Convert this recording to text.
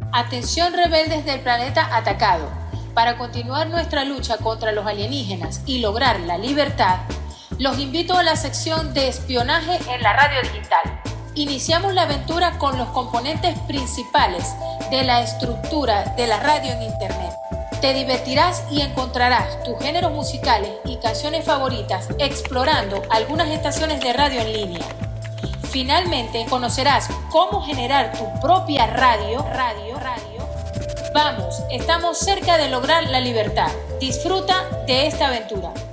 Atención rebeldes del planeta atacado. Para continuar nuestra lucha contra los alienígenas y lograr la libertad, los invito a la sección de espionaje en la radio digital. Iniciamos la aventura con los componentes principales de la estructura de la radio en Internet. Te divertirás y encontrarás tus géneros musicales y canciones favoritas explorando algunas estaciones de radio en línea. Finalmente, conocerás cómo generar tu propia radio. Vamos, estamos cerca de lograr la libertad. Disfruta de esta aventura.